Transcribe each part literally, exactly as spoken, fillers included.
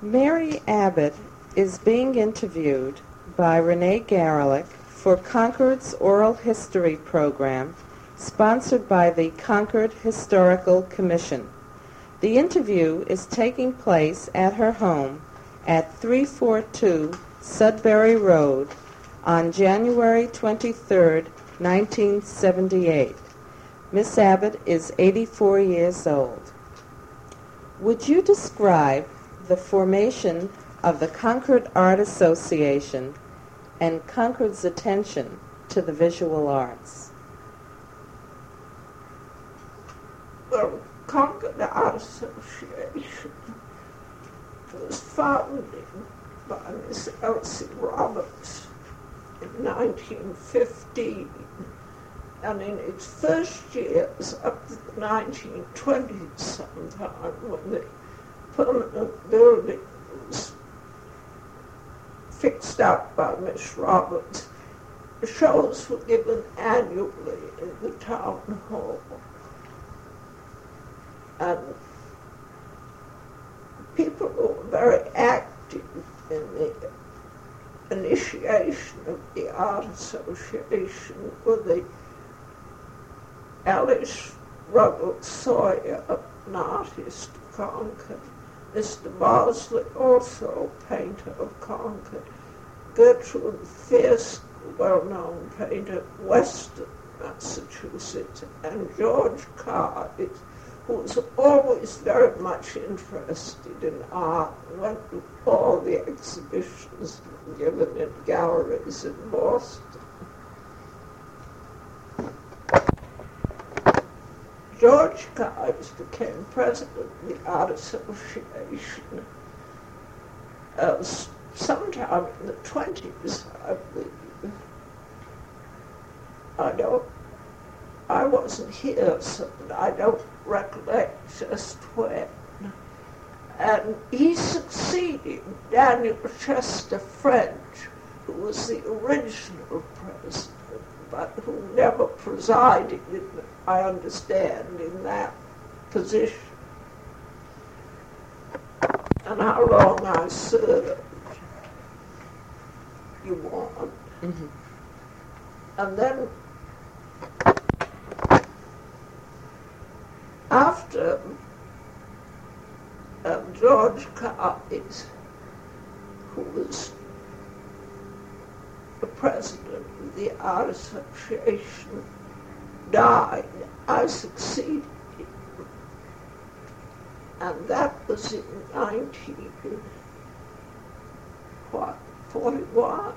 Mary Abbott is being interviewed by Renee Garelick for Concord's Oral History Program, sponsored by the Concord Historical Commission. The interview is taking place at her home at three forty-two Sudbury Road on January twenty-third, nineteen seventy-eight. Miss Abbott is eighty-four years old. Would you describe the formation of the Concord Art Association and Concord's attention to the visual arts? Well, Concord Art Association was founded by Miss Elsie Roberts in nineteen fifteen, and in its first years, up to the nineteen twenties sometime, when the permanent building was fixed up by Miss Roberts, the shows were given annually in the town hall. And people who were very active in the initiation of the Art Association were the Alice Ruggles Sawyer, an artist of Concord, Mister Bosley, also a painter of Concord, Gertrude Fierce, well-known painter of Western Massachusetts, and George Carr, who was always very much interested in art and went to all the exhibitions given in galleries in Boston. George Carr became president of the Art Association uh, sometime in the twenties, I believe. I don't, I wasn't here, so I don't recollect just when. And he succeeded Daniel Chester French, who was the original president, but who never presided, in, I understand, in that position. And how long I served, you want. Mm-hmm. And then, after um, George Carr, who was the president of the Art Association, died, I succeeded him. And that was in nineteen forty-one,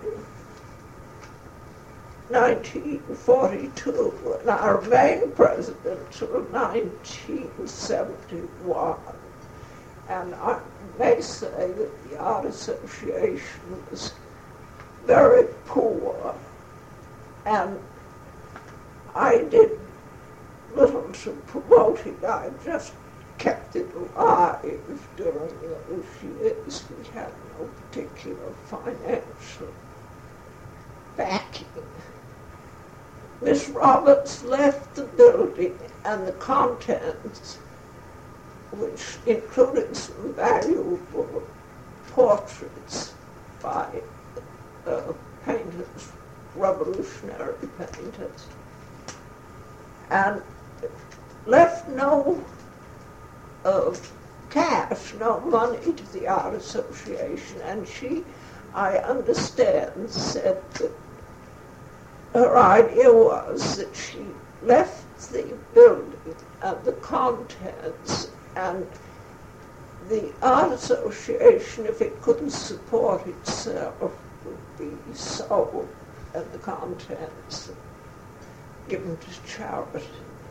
nineteen forty-two, and I remained president until nineteen seventy-one. And I may say that the Art Association was very poor, and I did little to promote it. I just kept it alive during those years. We had no particular financial backing. Miss Roberts left the building, and the contents, which included some valuable portraits by uh, painters, revolutionary painters, and left no uh, cash, no money to the Art Association. And she, I understand, said that her idea was that she left the building and the contents, and the Art Association, if it couldn't support itself, would be sold, and the contents given to charity.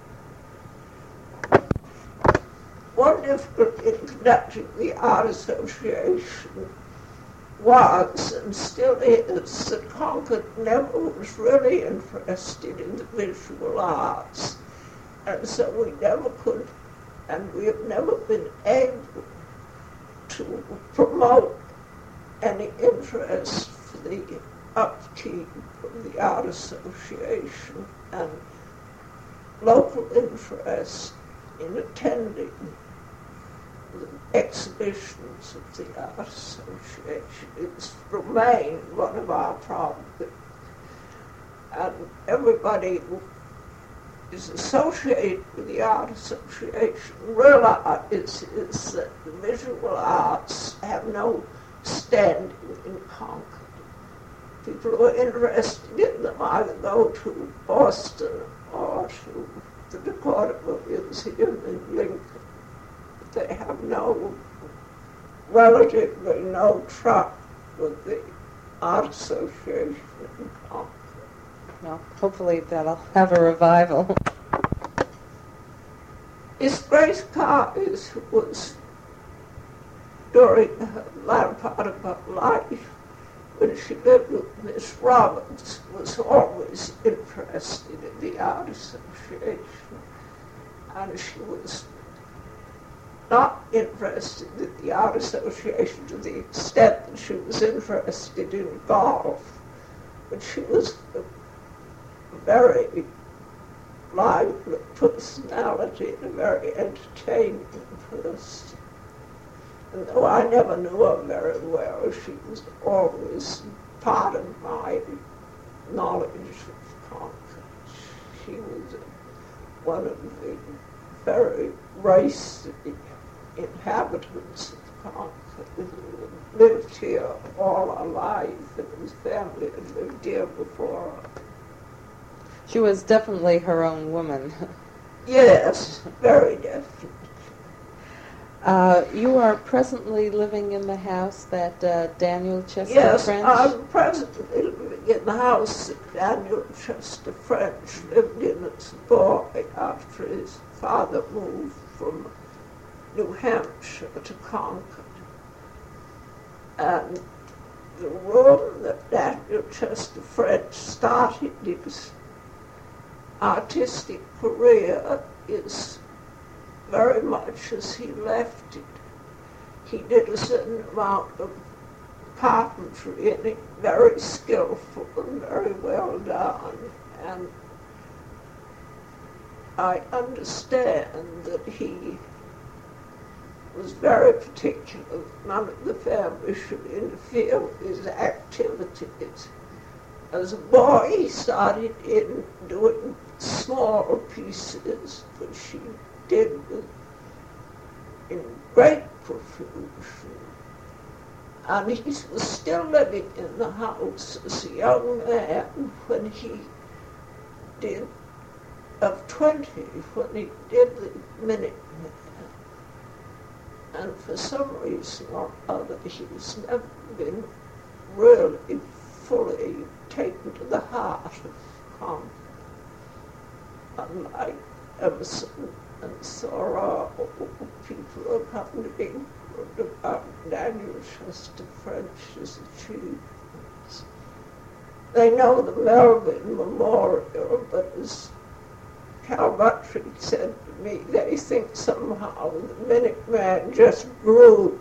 One difficulty in conducting the Art Association was, and still is, that Concord never was really interested in the visual arts, and so we never could, and we have never been able to promote any interest for the upkeep of the Art Association and local interest in attending the exhibitions of the Art Association. It's remained one of our problems. And everybody who is associated with the Art Association realizes that the visual arts have no standing in Concord. People who are interested in them either go to Boston or to the Dakota Museum in Lincoln. They have no, relatively no truck with the Art Association in Concord. Well, hopefully that'll have a revival. Miss Grace Carnes was, during the latter part of her life, when she lived with Miss Roberts, was always interested in the Art Association. And she was not interested in the Art Association to the extent that she was interested in golf, but she was a very lively personality and a very entertaining person. And though I never knew her very well, she was always part of my knowledge of Concord. She was one of the very racy inhabitants of Concord who lived here all her life, and whose family had lived here before her. She was definitely her own woman. Yes, very definitely. Uh, you are presently living in the house that uh, Daniel Chester yes, French? Yes, I'm presently living in the house that Daniel Chester French lived in as a boy after his father moved from New Hampshire to Concord. And the room that Daniel Chester French started his artistic career is very much as he left it. He did a certain amount of carpentry in it, very skillful and very well done. And I understand that he was very particular that none of the family should interfere with his activities. As a boy, he started in doing small pieces, which he did with, in great profusion. And he was still living in the house as a young man when he did, of twenty, when he did the Minutemen. And for some reason or other, he's never been really fully taken to the heart of Concord. Unlike Emerson and Thoreau, people accompanying about Daniel Chester French's achievements. They know the Melvin Memorial, but as Cal Buttrick said to me, they think somehow the Minuteman just grew.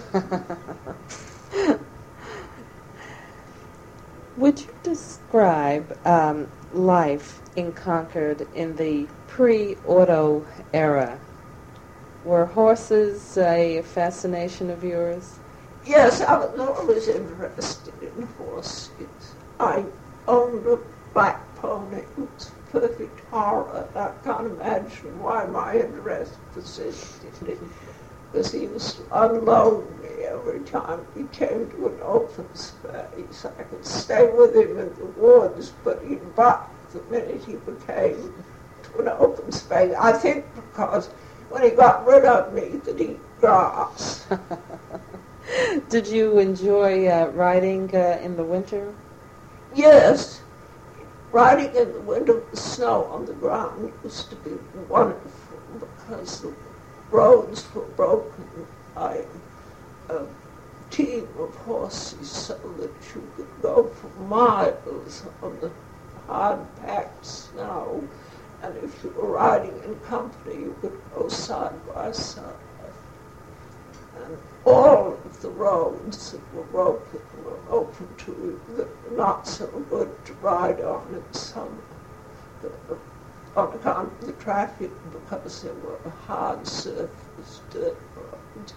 Would you describe um, life in Concord in the pre-auto era? Were horses a fascination of yours? Yes, I was always interested in horses. I owned a black pony. It was a perfect horror. I can't imagine why my interest persisted in it, because he used to unload me every time we came to an open space. I could stay with him in the woods, but he'd buck the minute he became to an open space. I think because when he got rid of me, that he grass. Did you enjoy uh, riding uh, in the winter? Yes. Riding in the winter with snow on the ground used to be wonderful because the roads were broken by a team of horses so that you could go for miles on the hard-packed snow. And if you were riding in company, you could go side by side. And all of the roads that were broken were open to you, that were not so good to ride on in summer. The on account of the traffic because there were hard surface dirt roads.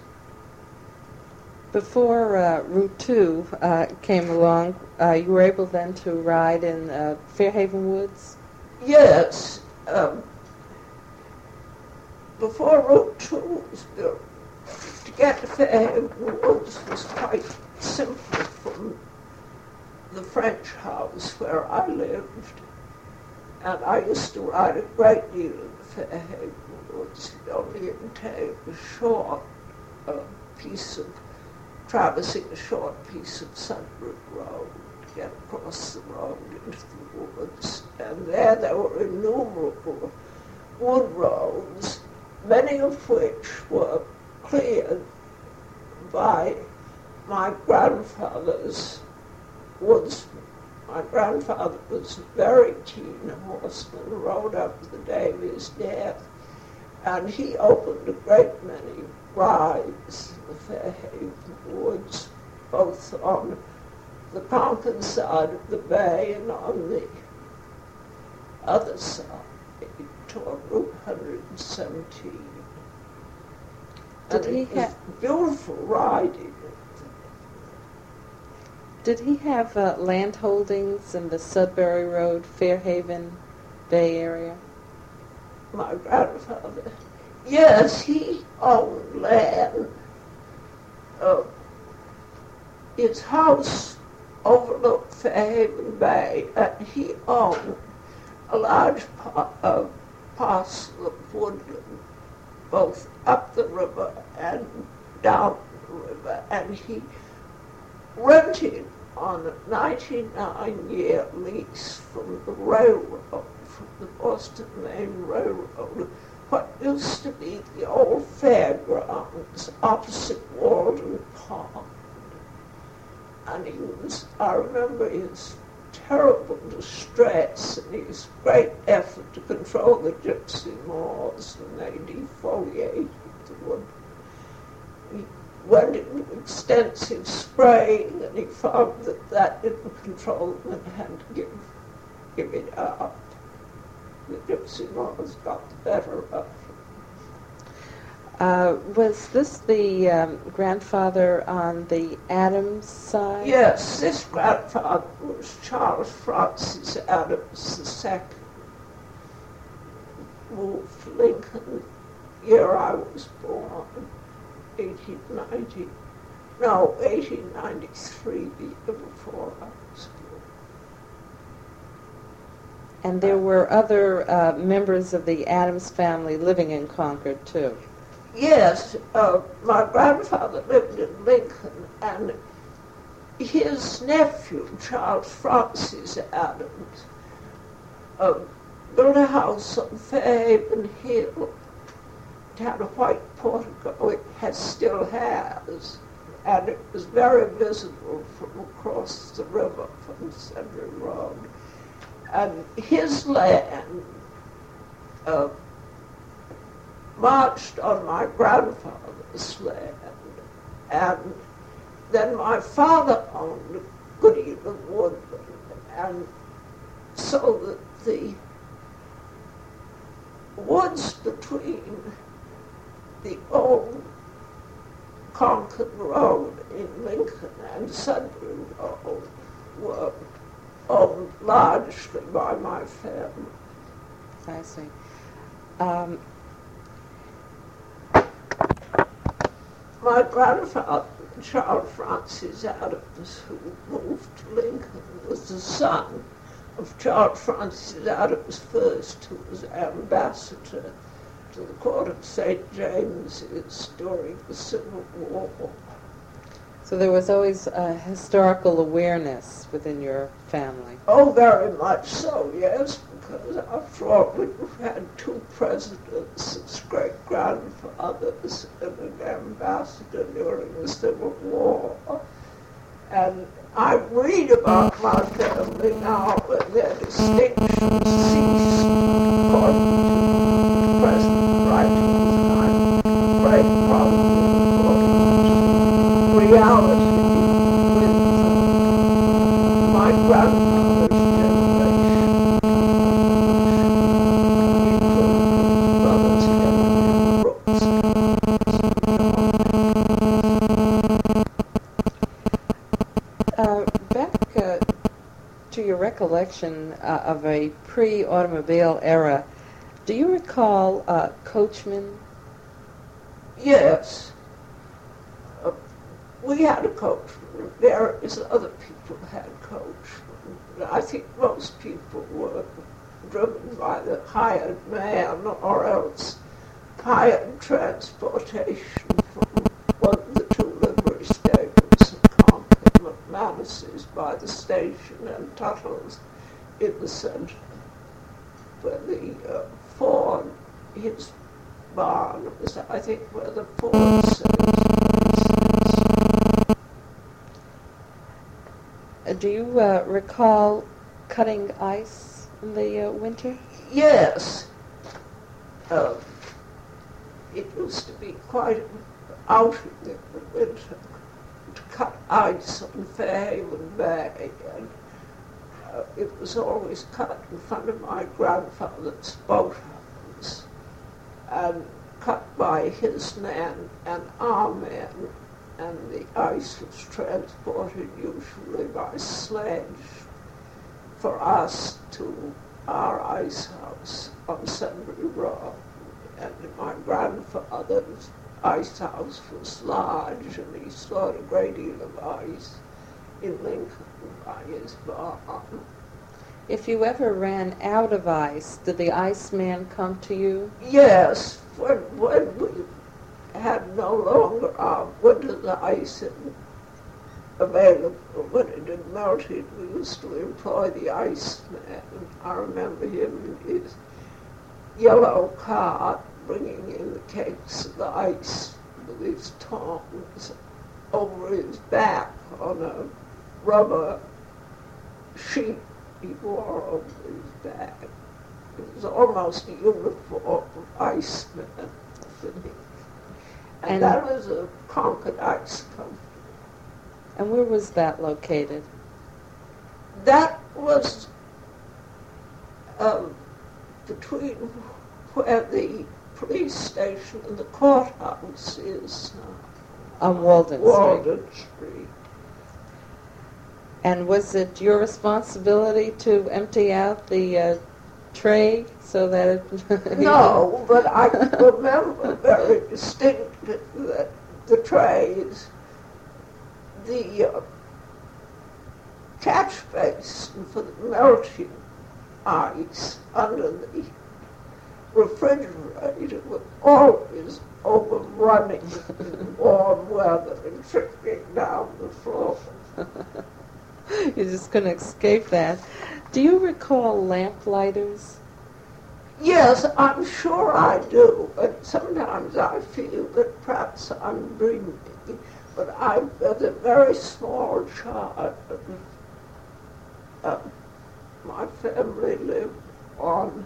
Before uh, Route two uh, came along, uh, you were able then to ride in uh, Fairhaven Woods? Yes. Um, before Route two was built, to get to Fairhaven Woods was quite simple from the French house where I lived. And I used to ride a great deal in Fairhaven Woods. It only entailed a short uh, piece of, traversing a short piece of Sudbury Road to get across the road into the woods. And there there were innumerable wood roads, many of which were cleared by my grandfather's woodsman. My grandfather was a very keen horseman, rode up to the day of his death, and he opened a great many rides in the Fairhaven Woods, both on the Concord side of the bay and on the other side, toward Route one seventeen. Did and he it was have beautiful riding. Did he have uh, land holdings in the Sudbury Road, Fairhaven Bay area? My grandfather, yes, he owned land. Uh, his house overlooked Fairhaven Bay, and he owned a large pa- uh, parcel of woodland, both up the river and down the river, and he rented on a ninety-nine year lease from the railroad, from the Boston Main Railroad, what used to be the old fairgrounds opposite Walden Pond. And he was, I remember his terrible distress and his great effort to control the gypsy moors, and they defoliated the wood. He went into extensive spraying, and he found that that didn't control them and had to give, give it up. The gypsy moors got the better of him. Uh, was this the um, grandfather on the Adams side? Yes, this grandfather was Charles Francis Adams the Second. Moved to Lincoln the year I was born, eighteen ninety. No, eighteen ninety-three, the year before I was born. And there were other uh, members of the Adams family living in Concord, too. Yes, uh, my grandfather lived in Lincoln, and his nephew, Charles Francis Adams, uh, built a house on Fairhaven Hill. It had a white portico, it has, still has, and it was very visible from across the river from Sudbury Road. And his land uh, marched on my grandfather's land, and then my father owned a good deal of woodland, and so that the woods between the old Concord Road in Lincoln and Sudbury Road were owned largely by my family. I see. Um, My grandfather, Charles Francis Adams, who moved to Lincoln, was the son of Charles Francis Adams first, who was ambassador to the court of Saint James's during the Civil War. so there was always a historical awareness within your family. Oh, very much so, yes, because after all, we've had two presidents as great-grandfathers and an ambassador during the Civil War. And I read about my family now, and their distinctions cease according to present writings, and I'm afraid probably according to reality with my grandfather's generation. recollection uh, of a pre-automobile era. Do you recall uh, coachmen? Yes. Uh, we had a coachman. Various other people had coachmen. I think most people were driven by the hired man or else hired transportation from one of the two livery stables in Concord, McManus's by the station and Tuttle's in the center, where the uh, Ford, his barn was, I think, where the Ford station Uh, do you uh, recall cutting ice in the uh, winter? Yes. Uh, it used to be quite an outing in the winter to cut ice on Fairhaven Bay, and uh, it was always cut in front of my grandfather's boathouse, and cut by his man and our men, and the ice was transported usually by sledge for us to our ice house on Sunbury Road. And my grandfather's ice house was large, and he stored a great deal of ice in Lincoln by his barn. If you ever ran out of ice, did the iceman come to you? Yes, when, when we had no longer our winter's ice available, when it had melted, we used to employ the iceman. I remember him in his yellow cart bringing in the cakes of the ice with his tongs over his back on a rubber sheet he wore over his back. It was almost a uniform of iceman. And, and that was a Concord Ice Company. And where was that located? That was um, between where the police station and the courthouse is now. On Walden, Walden Street. Street. And was it your responsibility to empty out the uh, tray so that it... No, but I remember very distinctly that the trays, the uh, catch basin for the melting ice under the refrigerator was always overrunning in warm weather and trickling down the floor. You just couldn't escape that. Do you recall lamp-lighters? Yes, I'm sure I do, and sometimes I feel that perhaps I'm dreaming. But I, as a very small child, uh, my family lived on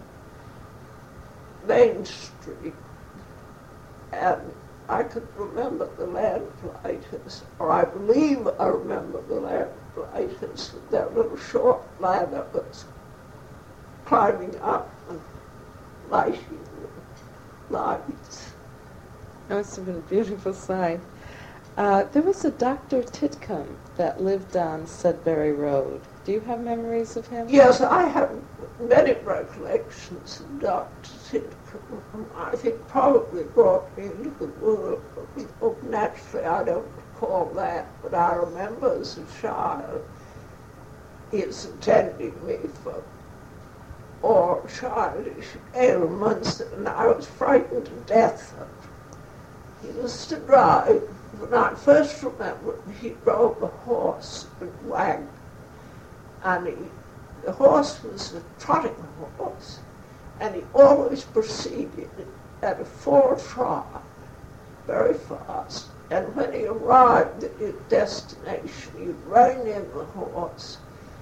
Main Street, and I could remember the lamplighters, or I believe I remember the lamplighters with their little short ladders climbing up and lighting the lights. That must have been a beautiful sight. Uh, there was a Doctor Titcomb that lived on Sudbury Road. Do you have memories of him? Yes, I have many recollections of Doctor Titcomb, whom I think probably brought me into the world. Oh, naturally, I don't recall that, but I remember as a child his attending me for all childish ailments, and I was frightened to death of him. He used to drive. When I first remember, he drove a horse and wagon, and he, the horse was a trotting horse, and he always proceeded at a full trot, very fast. And when he arrived at his destination, he'd rein in the horse,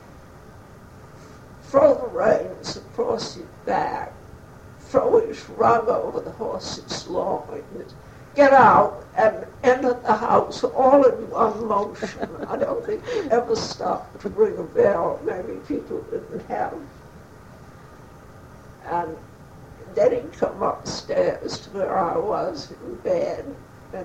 throw the reins across his back, throw his rug over the horse's loins, get out and enter the house all in one motion. I don't think he ever stopped to ring a bell. Maybe people didn't have. And then he'd come upstairs to where I was in bed, and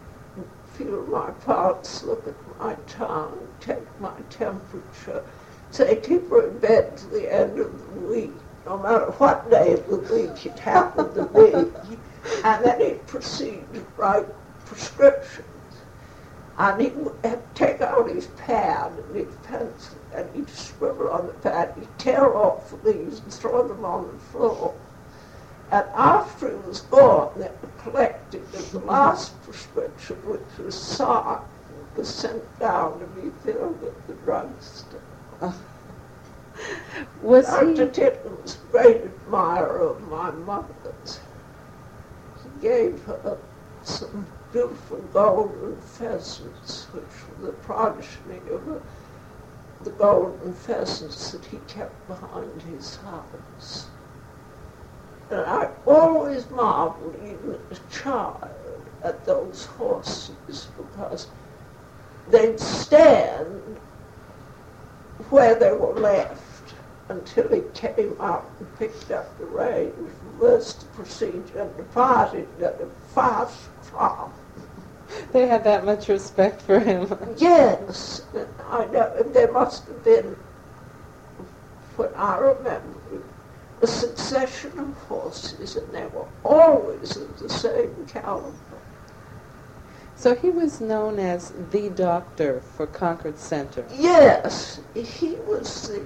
he'd feel my pulse, look at my tongue, take my temperature, say keep her in bed to the end of the week, no matter what day of the week it happened to be. And then he'd proceed to write prescriptions. And he'd take out his pad and his pencil, and he'd scribble on the pad. He'd tear off the leaves and throw them on the floor. And after he was gone, they were collected, and the last prescription, which was signed, was sent down to be filled at the drugstore. Uh, was Doctor he... Titton was a great admirer of my mother's. He gave her some beautiful golden pheasants, which were the progeny of the, the golden pheasants that he kept behind his house. And I always marveled, even as a child, at those horses, because they'd stand where they were left until he came out and picked up the reins, reversed the procedure, and departed at a fast trot. They had that much respect for him. Yes, and I know, and there must have been, what I remember, a succession of horses, and they were always of the same caliber. So he was known as the doctor for Concord Center. Yes, he was the,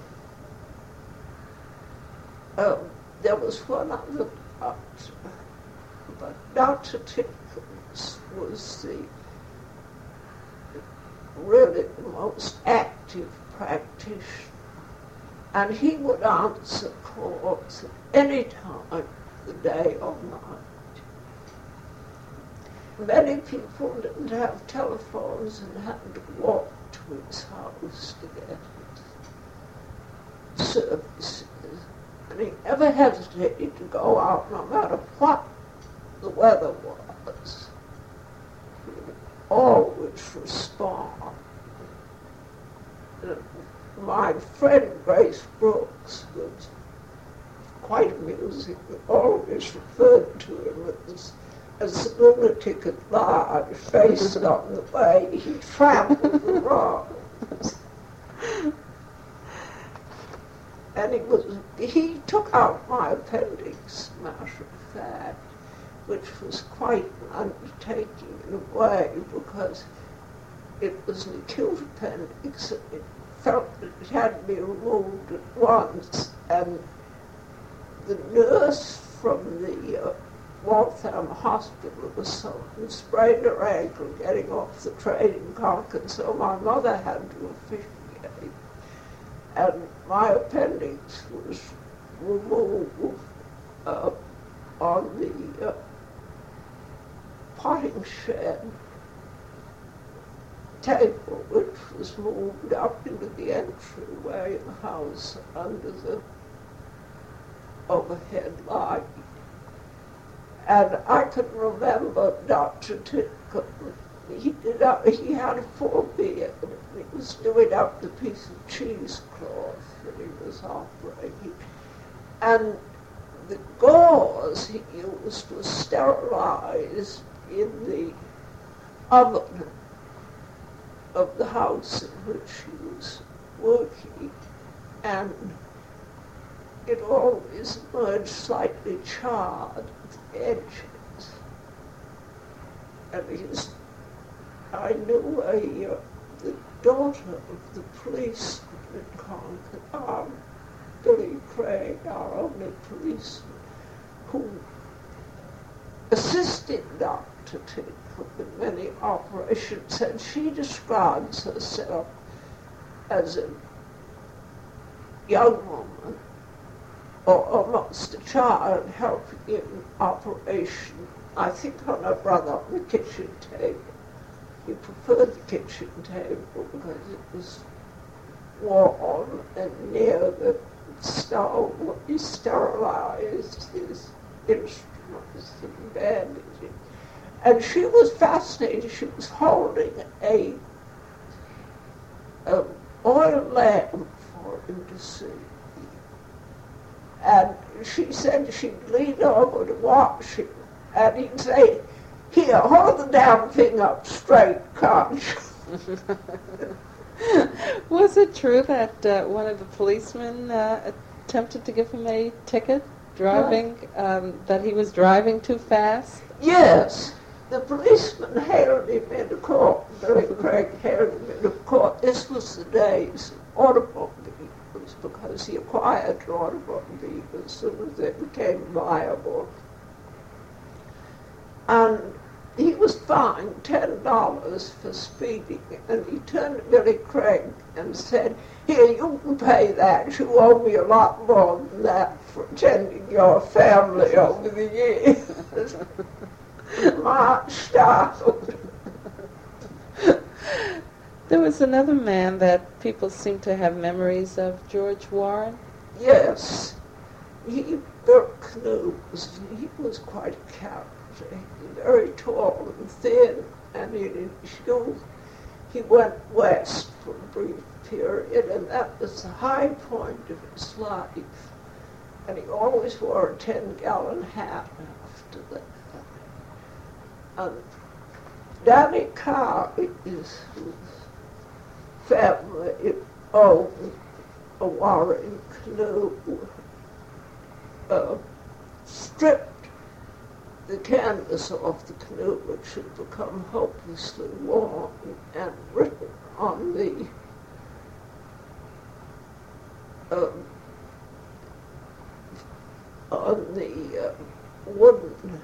um, there was one other doctor, but Doctor Tickles was the really the most active practitioner. And he would answer calls at any time of the day or night. Many people didn't have telephones and had to walk to his house to get his services. And he never hesitated to go out no matter what the weather was. He would always respond. And my friend Grace Brooks was quite amusing. We always referred to him as, as the lunatic at large, based on the way he trampled the roads. And he was he took out my appendix, matter of fact, which was quite an undertaking in a way, because it was an acute appendix. It felt that it had to be removed at once, and the nurse from the uh, Waltham Hospital was so sprained her ankle getting off the train in Concord, so my mother had to officiate, and my appendix was removed uh, on the uh, potting shed table, which was moved up into the entryway of the house under the overhead light. And I can remember Doctor Tickle. He did up, he had a forebeard, and he was doing up the piece of cheesecloth that he was operating. And the gauze he used was sterilized in the oven of the house in which he was working, and it always emerged slightly charred at the edges. And his, I knew a, uh, the daughter of the policeman in Concord, um, Billy Craig, our only policeman, who assisted Doctor Tickle in many operations, and she describes herself as a young woman, or almost a child, helping in operation, I think on her brother on the kitchen table. He preferred the kitchen table because it was warm and near the stove. He sterilized his instruments and bandaging. And she was fascinated. She was holding a, a oil lamp for him to see. And she said she'd lean over to watch him, and he'd say, "Here, hold the damn thing up straight, can't you?" Was it true that uh, one of the policemen uh, attempted to give him a ticket, driving, um, that he was driving too fast? Yes. The policeman hailed him into court. Billy Craig hailed him into court. This was the days of automobiles, because he acquired automobiles as soon as they became viable. And he was fined ten dollars for speeding, and he turned to Billy Craig and said, "Here, you can pay that. You owe me a lot more than that for attending your family over the years." Marched out. There was another man that people seem to have memories of, George Warren. Yes, he built canoes. He was quite a character. He was very tall and thin, and in his youth he went west for a brief period, and that was the high point of his life. And he always wore a ten-gallon hat after that. And Danny Carr is whose family owned a Warren canoe, uh, stripped the canvas off the canoe, which had become hopelessly worn, and written on the um, on the uh, wooden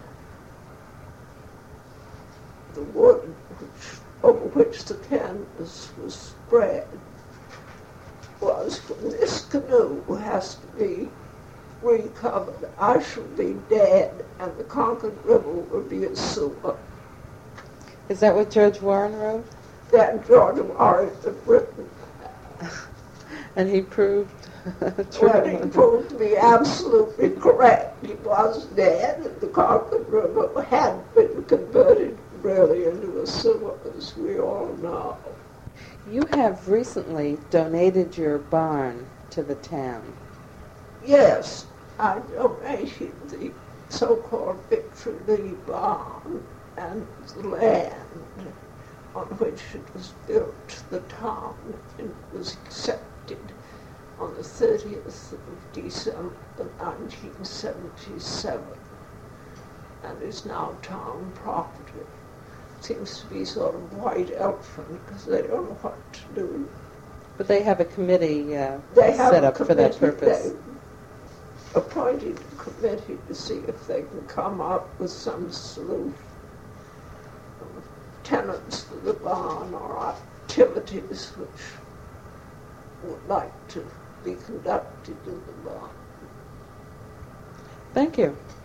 the wood which, over which the canvas was spread, was, "When this canoe has to be recovered, I shall be dead, and the Concord River will be a sewer." Is that what George Warren wrote? That George Warren had written. And he proved true. Well, he proved to be absolutely correct. He was dead, and the Concord River had been converted really into a sewer, as we all know. You have recently donated your barn to the town. Yes, I donated the so-called Victory Lee barn and the land on which it was built to the town, and it was accepted on the thirtieth of December nineteen seventy-seven, and is now town property. Seems to be sort of white elephant because they don't know what to do. But they have a committee uh, They have set a up for that committee. purpose. They appointed a committee to see if they can come up with some solution. Tenants for the barn or activities which would like to be conducted in the barn. Thank you.